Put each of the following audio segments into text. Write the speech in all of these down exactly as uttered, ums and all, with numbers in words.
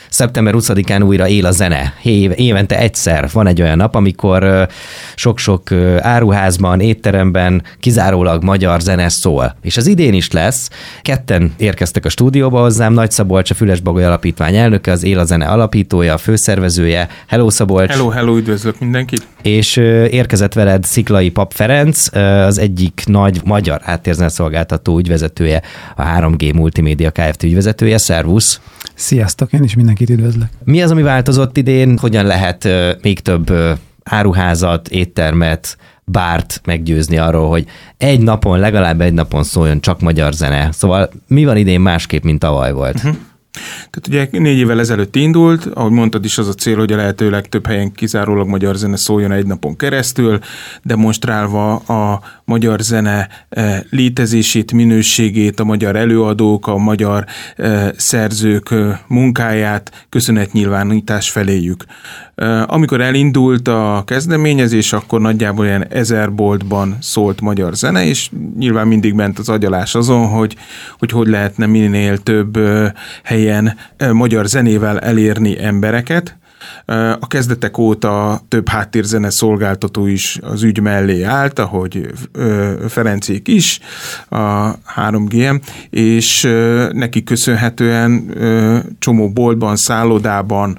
szeptember huszadikán újra él a zene. Évente egyszer van egy olyan nap, amikor sok-sok áruházban, étteremben kizárólag magyar zene szól. És az idén is lesz. Ketten érkeztek a stúdióba hozzám, Nagy Szabolcs, a Füles-Bagoly Alapítvány elnöke, az Él a Zene alapítója, a főszervezője. Hello, Szabolcs! Hello, hello, üdvözlök mindenkit! És érkezett veled Sziklai Pap Ferenc, az egyik nagy magyar háttérzene szolgáltató ügyvezetője, a három G Multimédia Kft. Ügyvezetője. Szervusz! Sziasztok, én is mindenkit üdvözlök! Mi az, ami változott idén? Hogyan lehet még több áruházat, éttermet, bárt meggyőzni arról, hogy egy napon, legalább egy napon szóljon csak magyar zene? Szóval mi van idén másképp, mint tavaly volt? Uh-huh. Tehát ugye négy évvel ezelőtt indult, ahogy mondtad is, az a cél, hogy a lehető legtöbb helyen kizárólag magyar zene szóljon egy napon keresztül, demonstrálva a magyar zene létezését, minőségét, a magyar előadók, a magyar szerzők munkáját köszönetnyilvánítás feléjük. Amikor elindult a kezdeményezés, akkor nagyjából ilyen ezer boltban szólt magyar zene, és nyilván mindig ment az agyalás azon, hogy hogy, hogy lehetne minél több helyen magyar zenével elérni embereket. A kezdetek óta több háttérzene szolgáltató is az ügy mellé állt, ahogy Ferencék is, a három gé em, és neki köszönhetően csomó boltban, szállodában,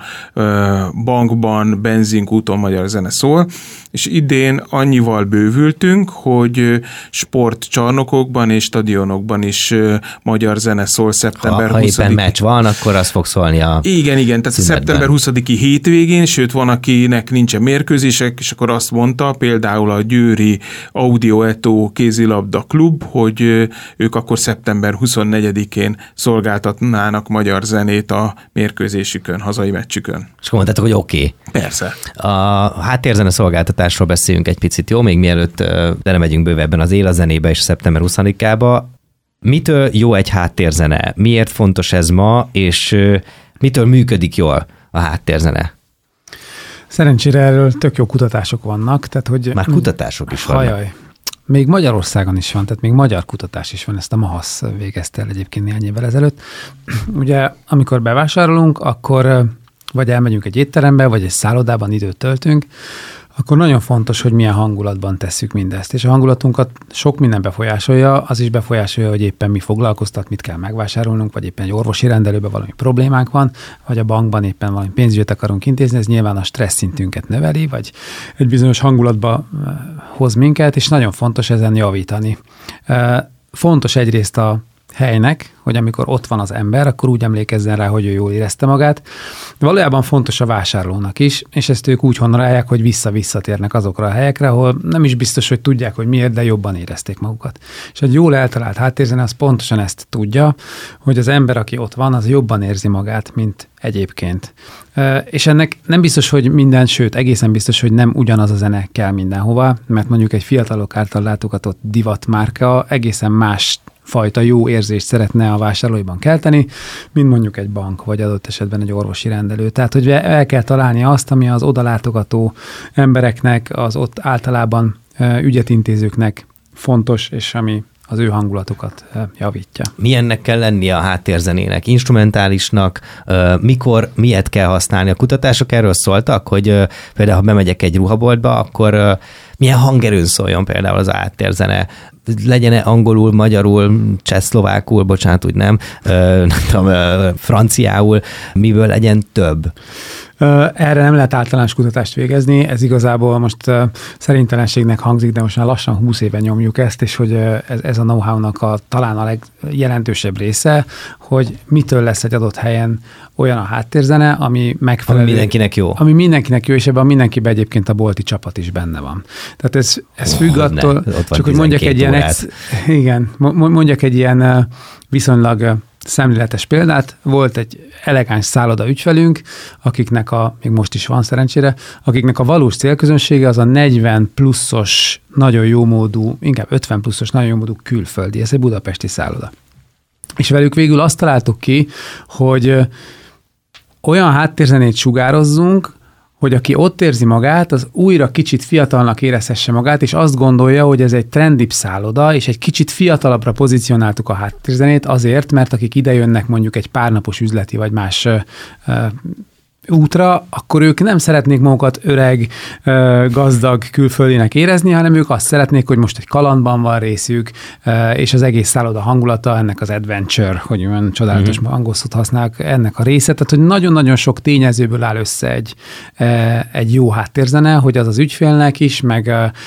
bankban, benzinkúton magyar zene szól, és idén annyival bővültünk, hogy sportcsarnokokban és stadionokban is magyar zene szól szeptember ha, ha éppen meccs van, akkor az fog szólni a Igen, igen, tehát szünetben. Szeptember huszadiki hétvégén, sőt van, akinek nincsen mérkőzések, és akkor azt mondta, például a győri Audio Eto kézilabda klub, hogy ők akkor szeptember huszonnegyedikén szolgáltatnának magyar zenét a mérkőzésükön, hazai meccsükön. És akkor mondtátok, hogy oké. Okay. Persze. A háttérzene szolgáltatásról beszéljünk egy picit, jó? Még mielőtt de nem megyünk bővebben az Él a zenébe és szeptember huszadikába. Mitől jó egy háttérzene? Miért fontos ez ma, és mitől működik jól a háttérzene? Szerencsére erről tök jó kutatások vannak. Tehát, hogy Már kutatások is vannak. Hajaj. Még Magyarországon is van, tehát még magyar kutatás is van, ezt a MAHASZ végezte el egyébként néhány évvel ezelőtt. Ugye, amikor bevásárolunk, akkor vagy elmegyünk egy étterembe, vagy egy szállodában időt töltünk, akkor nagyon fontos, hogy milyen hangulatban tesszük mindezt. És a hangulatunkat sok minden befolyásolja, az is befolyásolja, hogy éppen mi foglalkoztat, mit kell megvásárolnunk, vagy éppen egy orvosi rendelőben valami problémánk van, vagy a bankban éppen valami pénzügyet akarunk intézni, ez nyilván a stressz szintünket növeli, vagy egy bizonyos hangulatba hoz minket, és nagyon fontos ezen javítani. Fontos egyrészt a helynek, hogy amikor ott van az ember, akkor úgy emlékezzen rá, hogy ő jól érezte magát. De valójában fontos a vásárlónak is, és ezt ők úgy honorálják, hogy vissza-visszatérnek azokra a helyekre, ahol nem is biztos, hogy tudják, hogy miért, de jobban érezték magukat. És egy jól eltalált háttérzene az pontosan ezt tudja, hogy az ember, aki ott van, az jobban érzi magát, mint egyébként. És ennek nem biztos, hogy minden, sőt, egészen biztos, hogy nem ugyanaz a zene kell mindenhova, mert mondjuk egy fiatalok által látogatott divatmárka egészen más fajta jó érzést szeretne a vásárlóiban kelteni, mint mondjuk egy bank, vagy adott esetben egy orvosi rendelő. Tehát, hogy el kell találni azt, ami az odalátogató embereknek, az ott általában ügyet intézőknek fontos, és ami az ő hangulatukat javítja. Milyennek kell lennie a háttérzenének? Instrumentálisnak? Mikor, miért kell használni? A kutatások erről szóltak, hogy például, ha bemegyek egy ruhaboltba, akkor milyen hangerőn szóljon például az a háttérzene? Legyen-e angolul, magyarul, csehszlovákul, bocsánat, úgy nem, nem tudom, franciául, miből legyen több? Erre nem lehet általános kutatást végezni, ez igazából most szerintelenségnek hangzik, de most már lassan húsz éve nyomjuk ezt, és hogy ez, ez a know-how-nak a, talán a legjelentősebb része, hogy mitől lesz egy adott helyen olyan a háttérzene, ami megfelelő. Ami mindenkinek jó. Ami mindenkinek jó, és ebben mindenkiben egyébként a bolti csapat is benne van. Tehát ez, ez függ oh, attól, csak hogy mondjak egy ilyen, ex, igen, mondjak egy ilyen viszonylag szemléletes példát. Volt egy elegáns szálloda ügyfelünk, akiknek a, még most is van szerencsére, akiknek a valós célközönsége az a negyven pluszos, nagyon jó módú, inkább ötven pluszos, nagyon jó módú külföldi. Ez egy budapesti szálloda. És velük végül azt találtuk ki, hogy olyan háttérzenét sugározzunk, hogy aki ott érzi magát, az újra kicsit fiatalnak érezhesse magát, és azt gondolja, hogy ez egy trendibb szálloda, és egy kicsit fiatalabbra pozícionáltuk a háttérzenét azért, mert akik idejönnek mondjuk egy párnapos üzleti vagy más ö, ö, útra, akkor ők nem szeretnék magukat öreg, gazdag külföldinek érezni, hanem ők azt szeretnék, hogy most egy kalandban van részük, és az egész szálloda hangulata, ennek az adventure, hogy olyan csodálatos mm-hmm. angol szót használják, ennek a része, tehát hogy nagyon-nagyon sok tényezőből áll össze egy, egy jó háttérzene, hogy az az ügyfélnek is, meg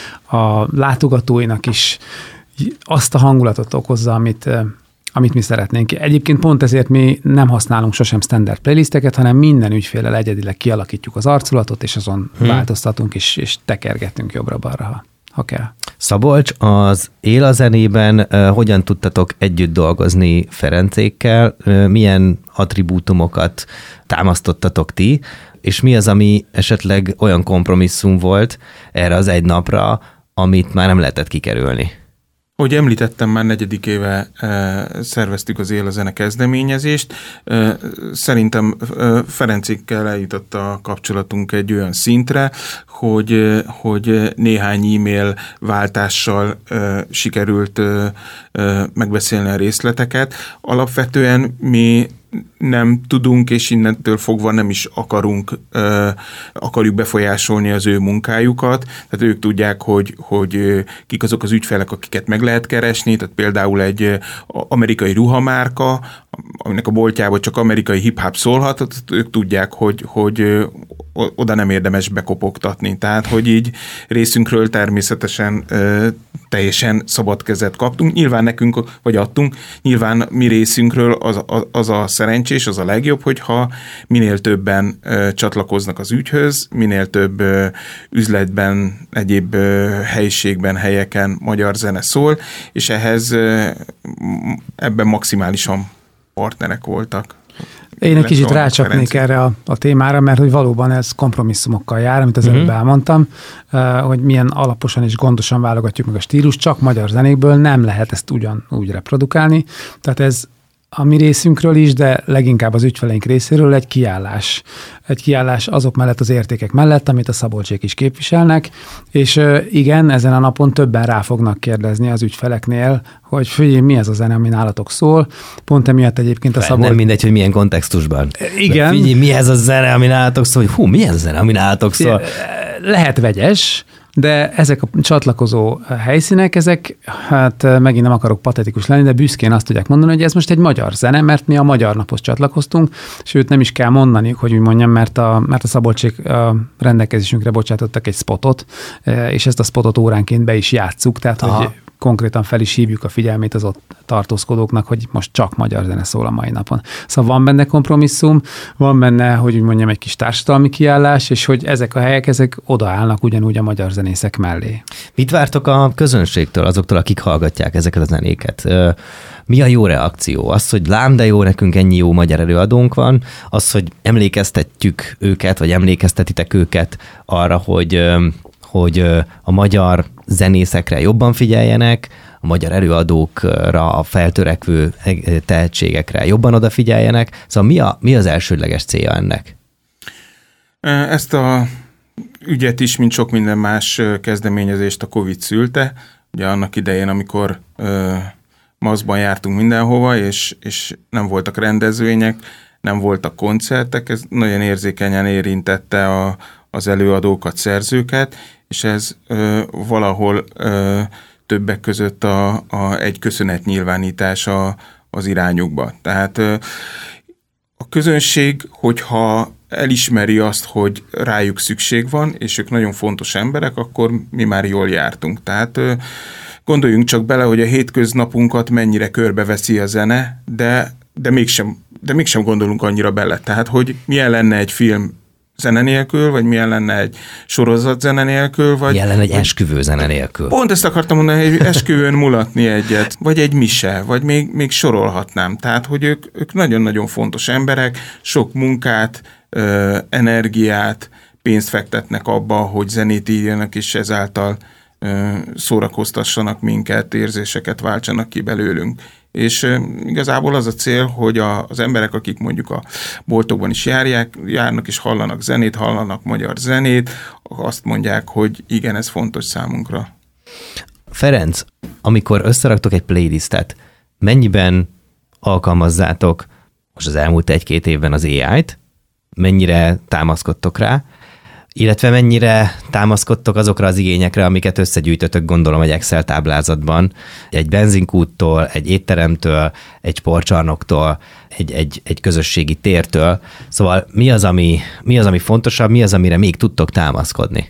a látogatóinak is azt a hangulatot okozza, amit amit mi szeretnénk. Egyébként pont ezért mi nem használunk sosem standard playlisteket, hanem minden ügyféllel egyedileg kialakítjuk az arculatot, és azon hmm. változtatunk, és, és tekergetünk jobbra-balra, ha, ha kell. Szabolcs, az Él a zenében uh, hogyan tudtatok együtt dolgozni Ferencékkel? Uh, milyen attribútumokat támasztottatok ti, és mi az, ami esetleg olyan kompromisszum volt erre az egy napra, amit már nem lehetett kikerülni? Ahogy említettem, már negyedik éve e, szerveztük az Él a zene kezdeményezést. E, szerintem e, Ferencékkel eljutott a kapcsolatunk egy olyan szintre, hogy, hogy néhány e-mail váltással e, sikerült e, e, megbeszélni a részleteket. Alapvetően mi nem tudunk, és innentől fogva nem is akarunk, uh, akarjuk befolyásolni az ő munkájukat. Tehát ők tudják, hogy, hogy kik azok az ügyfelek, akiket meg lehet keresni. Tehát például egy amerikai ruhamárka, aminek a boltjában csak amerikai hip-hop szólhat, ők tudják, hogy, hogy oda nem érdemes bekopogtatni. Tehát, hogy így részünkről természetesen ö, teljesen szabad kezet kaptunk. Nyilván nekünk, vagy adtunk, nyilván mi részünkről az, az, az a szerencsés, az a legjobb, hogyha minél többen ö, csatlakoznak az ügyhöz, minél több ö, üzletben, egyéb ö, helyiségben, helyeken magyar zene szól, és ehhez ö, ebben maximálisan partnerek voltak. Én egy kicsit rácsapnék erre a, a témára, mert hogy valóban ez kompromisszumokkal jár, amit az uh-huh. előbb elmondtam, hogy milyen alaposan és gondosan válogatjuk meg a stílus, csak magyar zenékből nem lehet ezt ugyanúgy reprodukálni. Tehát ez a mi részünkről is, de leginkább az ügyfeleink részéről egy kiállás. Egy kiállás azok mellett, az értékek mellett, amit a Szabolcsék is képviselnek, és igen, ezen a napon többen rá fognak kérdezni az ügyfeleknél, hogy figyelj, mi ez a zene, ami nálatok szól. Pont emiatt egyébként a Szabolcs... Nem mindegy, hogy milyen kontextusban. Igen. De figyelj, mi ez a zene, ami nálatok szól, hogy hú, mi ez a zene, ami nálatok szól. Lehet vegyes, de ezek a csatlakozó helyszínek, ezek, hát megint nem akarok patetikus lenni, de büszkén azt tudják mondani, hogy ez most egy magyar zene, mert mi a Magyar Naphoz csatlakoztunk, sőt nem is kell mondani, hogy úgy mondjam, mert a, mert a Szabolcsék a rendelkezésünkre bocsátottak egy spotot, és ezt a spotot óránként be is játsszuk, tehát Aha. hogy konkrétan fel is hívjuk a figyelmét az ott tartózkodóknak, hogy most csak magyar zene szól a mai napon. Szóval van benne kompromisszum, van benne, hogy úgy mondjam, egy kis társadalmi kiállás, és hogy ezek a helyek, ezek odaállnak ugyanúgy a magyar zenészek mellé. Mit vártok a közönségtől, azoktól, akik hallgatják ezeket a zenéket? Mi a jó reakció? Az, hogy lám, de jó, nekünk ennyi jó magyar előadónk van, az, hogy emlékeztetjük őket, vagy emlékeztetitek őket arra, hogy hogy a magyar zenészekre jobban figyeljenek, a magyar előadókra, a feltörekvő tehetségekre jobban odafigyeljenek. Szóval mi, a, mi az elsődleges célja ennek? Ezt a ügyet is, mint sok minden más kezdeményezést a Covid szülte. Ugye annak idején, amikor ö, maszkban jártunk mindenhova, és, és nem voltak rendezvények, nem voltak koncertek, ez nagyon érzékenyen érintette a, az előadókat, szerzőket, és ez ö, valahol ö, többek között a, a, egy köszönetnyilvánítás a, az irányukba. Tehát ö, a közönség, hogyha elismeri azt, hogy rájuk szükség van, és ők nagyon fontos emberek, akkor mi már jól jártunk. Tehát ö, gondoljunk csak bele, hogy a hétköznapunkat mennyire körbeveszi a zene, de, de, mégsem, de mégsem gondolunk annyira bele. Tehát, hogy milyen lenne egy film zene nélkül, vagy milyen lenne egy sorozat zene nélkül, vagy... Milyen lenne egy esküvő zene nélkül. Pont ezt akartam mondani, hogy esküvőn mulatni egyet, vagy egy mise, vagy még, még sorolhatnám. Tehát, hogy ők, ők nagyon-nagyon fontos emberek, sok munkát, ö, energiát, pénzt fektetnek abba, hogy zenét írjanak, és ezáltal szórakoztassanak minket, érzéseket váltsanak ki belőlünk. És igazából az a cél, hogy az emberek, akik mondjuk a boltokban is járják, járnak és hallanak zenét, hallanak magyar zenét, azt mondják, hogy igen, ez fontos számunkra. Ferenc, amikor összeraktok egy playlistet, mennyiben alkalmazzátok most az elmúlt egy-két évben az á í-t, mennyire támaszkodtok rá, illetve mennyire támaszkodtok azokra az igényekre, amiket összegyűjtötök, gondolom, egy Excel táblázatban, egy benzinkúttól, egy étteremtől, egy sportcsarnoktól, egy, egy, egy közösségi tértől. Szóval mi az, ami, mi az, ami fontosabb, mi az, amire még tudtok támaszkodni?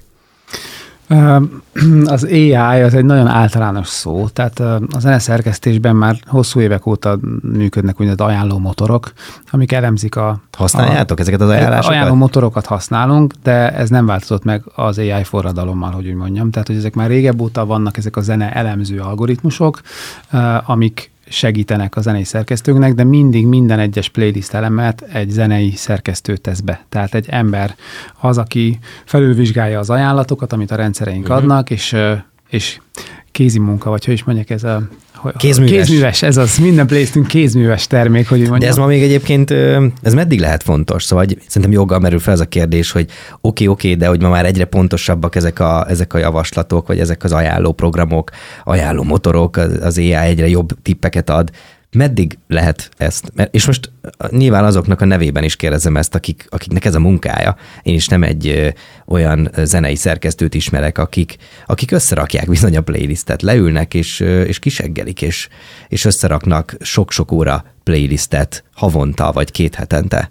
Az á í az egy nagyon általános szó, tehát a zeneszerkesztésben már hosszú évek óta működnek úgynevezett ajánló motorok, amik elemzik a... Használjátok a, ezeket az ajánlásokat? Ajánló motorokat használunk, de ez nem változott meg az á í forradalommal, hogy úgy mondjam. Tehát, hogy ezek már régebb óta vannak ezek a zene elemző algoritmusok, amik segítenek a zenei szerkesztőknek, de mindig minden egyes playlist elemet egy zenei szerkesztő tesz be. Tehát egy ember az, aki felülvizsgálja az ajánlatokat, amit a rendszereink uh-huh. adnak, és, és kézi munka, vagy hogy is mondják, ez a kézműves. kézműves, ez az, minden playlistünk kézműves termék, hogy mondjam. De ez ma még egyébként, ez meddig lehet fontos? Szóval szerintem joggal merül fel az a kérdés, hogy oké, okay, oké, okay, de hogy ma már egyre pontosabbak ezek a, ezek a javaslatok, vagy ezek az ajánló programok, ajánló motorok, az á í egyre jobb tippeket ad. Meddig lehet ezt? És most nyilván azoknak a nevében is kérdezem ezt, akik, akiknek ez a munkája. Én is nem egy ö, olyan zenei szerkesztőt ismerek, akik, akik összerakják bizony a playlistet, leülnek és, ö, és kiseggelik, és, és összeraknak sok-sok óra playlistet havonta vagy két hetente.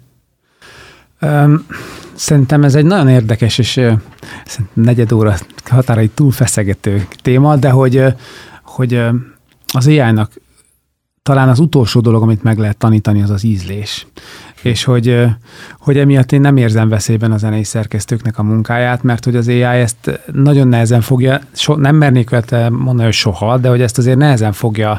Um, szerintem ez egy nagyon érdekes és uh, negyed óra határai túlfeszegető téma, de hogy, uh, hogy uh, az á í-nak talán az utolsó dolog, amit meg lehet tanítani, az az ízlés. És hogy, hogy emiatt én nem érzem veszélyben a zenei szerkesztőknek a munkáját, mert hogy az á í ezt nagyon nehezen fogja, so, nem mernék vele mondani, hogy soha, de hogy ezt azért nehezen fogja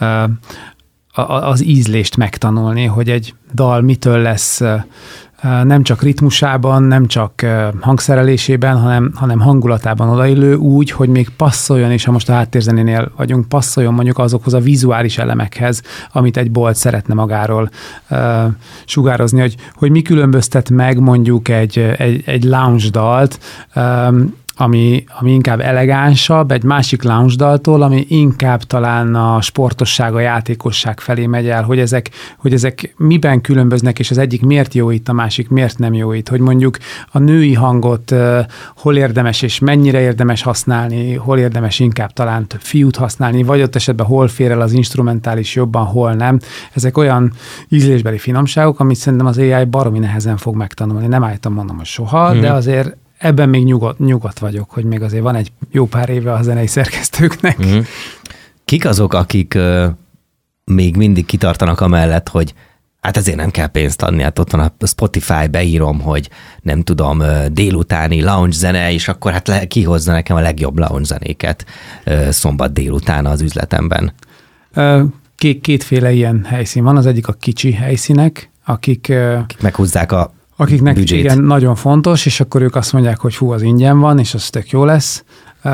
uh, az ízlést megtanulni, hogy egy dal mitől lesz uh, nem csak ritmusában, nem csak hangszerelésében, hanem, hanem hangulatában odaillő úgy, hogy még passzoljon, és ha most a háttérzenénél vagyunk, passzoljon mondjuk azokhoz a vizuális elemekhez, amit egy bolt szeretne magáról uh, sugározni, hogy, hogy mi különböztet meg mondjuk egy, egy, egy lounge dalt, um, ami, ami inkább elegánsabb, egy másik lounge daltól, ami inkább talán a sportosság, a játékosság felé megy el, hogy ezek, hogy ezek miben különböznek, és az egyik miért jó itt, a másik miért nem jó itt, hogy mondjuk a női hangot uh, hol érdemes és mennyire érdemes használni, hol érdemes inkább talán több fiút használni, vagy ott esetben hol fér el az instrumentális jobban, hol nem. Ezek olyan ízlésbeli finomságok, amit szerintem az á í baromi nehezen fog megtanulni. Nem állítom, mondom, hogy soha, hmm. de azért ebben még nyugodt, nyugodt vagyok, hogy még azért van egy jó pár éve a zenei szerkesztőknek. Mm. Kik azok, akik uh, még mindig kitartanak amellett, hogy hát ezért nem kell pénzt adni, hát ott van a Spotify, beírom, hogy nem tudom, uh, délutáni lounge zene, és akkor hát le, kihozza nekem a legjobb lounge zenéket uh, szombat délután az üzletemben. Uh, két, kétféle ilyen helyszín van, az egyik a kicsi helyszínek, akik, uh, akik meghúzzák a akiknek büdzsét. Igen, nagyon fontos, és akkor ők azt mondják, hogy hú, az ingyen van, és az tök jó lesz.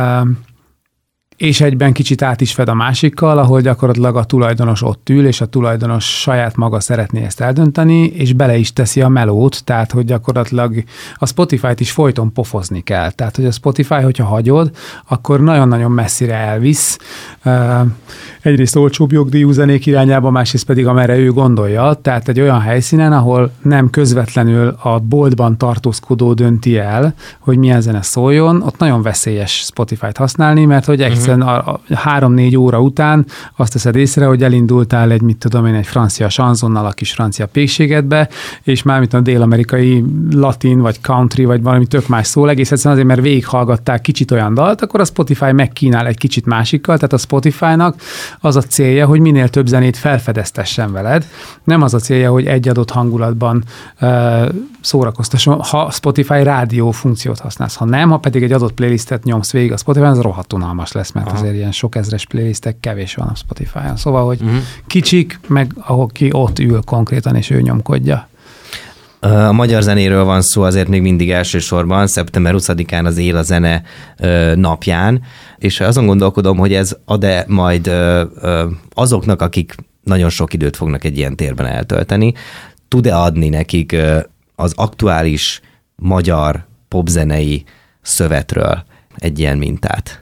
És egyben kicsit át is fed a másikkal, ahol gyakorlatilag a tulajdonos ott ül, és a tulajdonos saját maga szeretné ezt eldönteni, és bele is teszi a melót, tehát hogy gyakorlatilag a Spotify-t is folyton pofozni kell. Tehát, hogy a Spotify, hogyha hagyod, akkor nagyon-nagyon messzire elvisz. Egyrészt olcsóbb jogdíjú zenék irányába, másrészt pedig amerre ő gondolja, tehát egy olyan helyszínen, ahol nem közvetlenül a boltban tartózkodó dönti el, hogy milyen zene szóljon, ott nagyon veszélyes Spotify-t használni, mert hogy egyszerűen a, a három-négy óra után azt teszed észre, hogy elindultál egy, mit tudom én, egy francia sanzonnal a kis francia pékségedbe, és már mit a dél-amerikai latin, vagy country, vagy valami tök más szól, egész egyszerűen azért, mert végighallgattál kicsit olyan dalt, akkor a Spotify megkínál egy kicsit másikkal, tehát a Spotify-nak az a célja, hogy minél több zenét felfedeztessen veled. Nem az a célja, hogy egy adott hangulatban uh, szórakoztasson, ha Spotify rádió funkciót használsz. Ha nem, ha pedig egy adott playlistet nyomsz végig a Spotify-on, az rohadt unalmas lesz, mert Aha. azért ilyen sok ezres playlistek kevés van a Spotify-on. Szóval, hogy uh-huh. kicsik, meg ahol ki ott ül konkrétan, és ő nyomkodja. A magyar zenéről van szó azért még mindig elsősorban, szeptember huszadikán az Él a Zene napján, és azon gondolkodom, hogy ez ad-e majd azoknak, akik nagyon sok időt fognak egy ilyen térben eltölteni, tud-e adni nekik az aktuális magyar popzenei szövetről egy ilyen mintát?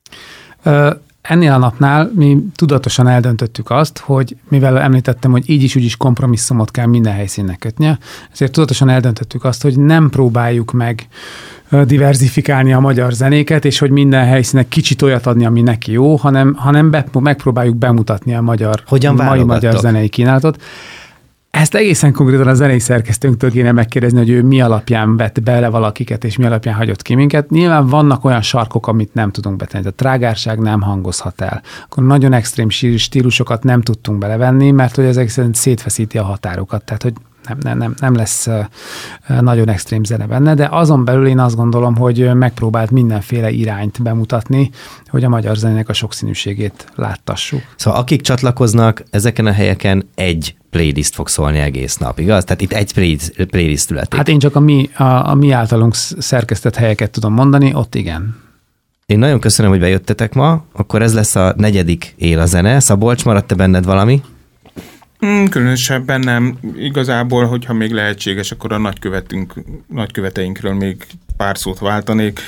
Ennél a napnál mi tudatosan eldöntöttük azt, hogy mivel említettem, hogy így is úgy is kompromisszumot kell minden helyszínnek kötnie, ezért tudatosan eldöntöttük azt, hogy nem próbáljuk meg diverzifikálni a magyar zenéket, és hogy minden helyszínnek kicsit olyat adni, ami neki jó, hanem, hanem be, megpróbáljuk bemutatni a magyar, Hogyan mai magyar zenei kínálatot. Ezt egészen konkrétan a zenei szerkesztőnktől kéne megkérdezni, hogy ő mi alapján vett bele valakiket, és mi alapján hagyott ki minket. Nyilván vannak olyan sarkok, amit nem tudunk betenni. A trágárság nem hangozhat el. Akkor nagyon extrém stílusokat nem tudtunk belevenni, mert hogy ez egészen szétfeszíti a határokat. Tehát, hogy nem, nem, nem, nem lesz nagyon extrém zene benne, de azon belül én azt gondolom, hogy megpróbált mindenféle irányt bemutatni, hogy a magyar zenének a sokszínűségét láttassuk. Szóval akik csatlakoznak, ezeken a helyeken egy playlist fog szólni egész nap, igaz? Tehát itt egy playlist születik. Hát én csak a mi, a, a mi általunk szerkesztett helyeket tudom mondani, ott igen. Én nagyon köszönöm, hogy bejöttetek ma, akkor ez lesz a negyedik Él a Zene. Szabolcs, maradt-e benned valami? Hmm, különösebben nem. Igazából, hogyha még lehetséges, akkor a nagykövetünk, nagyköveteinkről még pár szót váltanék.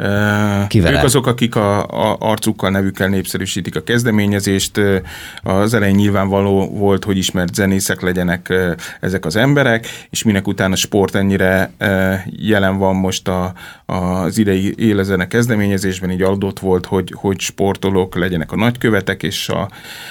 Kivel? Ők azok, akik a, a arcukkal, nevükkel népszerűsítik a kezdeményezést. Az elején nyilvánvaló volt, hogy ismert zenészek legyenek ezek az emberek, és minek után a sport ennyire jelen van most a, az idei Él a Zene kezdeményezésben, így adott volt, hogy, hogy sportolók legyenek a nagykövetek, és a,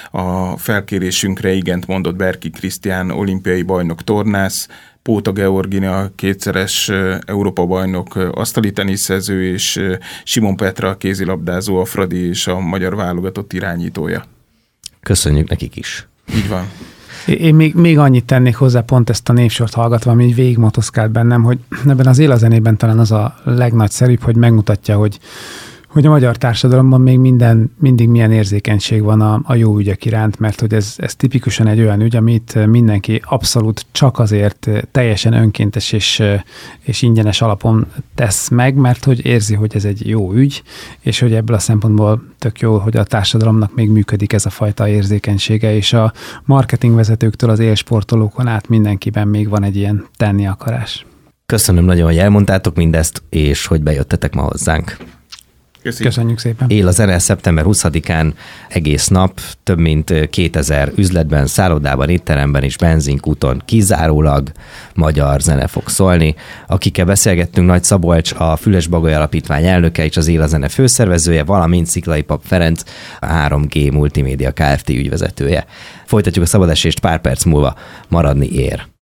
a felkérésünkre igent mondott Berki Krisztián, olimpiai bajnok tornász, Póta Georgina, kétszeres Európa-bajnok asztali teniszező, és Simon Petra, kézilabdázó, a Fradi és a magyar válogatott irányítója. Köszönjük nekik is. Így van. Én még, még annyit tennék hozzá, pont ezt a névsort hallgatva, ami így végigmotoszkált bennem, hogy ebben az Él a Zenében talán az a legnagyszerűbb, hogy megmutatja, hogy hogy a magyar társadalomban még minden, mindig milyen érzékenység van a, a jó ügyek iránt, mert hogy ez, ez tipikusan egy olyan ügy, amit mindenki abszolút csak azért teljesen önkéntes és, és ingyenes alapon tesz meg, mert hogy érzi, hogy ez egy jó ügy, és hogy ebből a szempontból tök jó, hogy a társadalomnak még működik ez a fajta érzékenysége, és a marketingvezetőktől az élsportolókon át mindenkiben még van egy ilyen tenni akarás. Köszönöm nagyon, hogy elmondtátok mindezt, és hogy bejöttetek ma hozzánk. Köszönjük. Köszönjük szépen. Él a Zene szeptember huszadikán egész nap, több mint kétezer üzletben, szállodában, étteremben és benzinkúton kizárólag magyar zene fog szólni. Akikkel beszélgettünk, Nagy Szabolcs, a Füles-Bagoly Alapítvány elnöke és az Él a Zene főszervezője, valamint Sziklai Pap Ferenc, a három gé Multimédia Kft. Ügyvezetője. Folytatjuk a szabadesést pár perc múlva, maradni ér.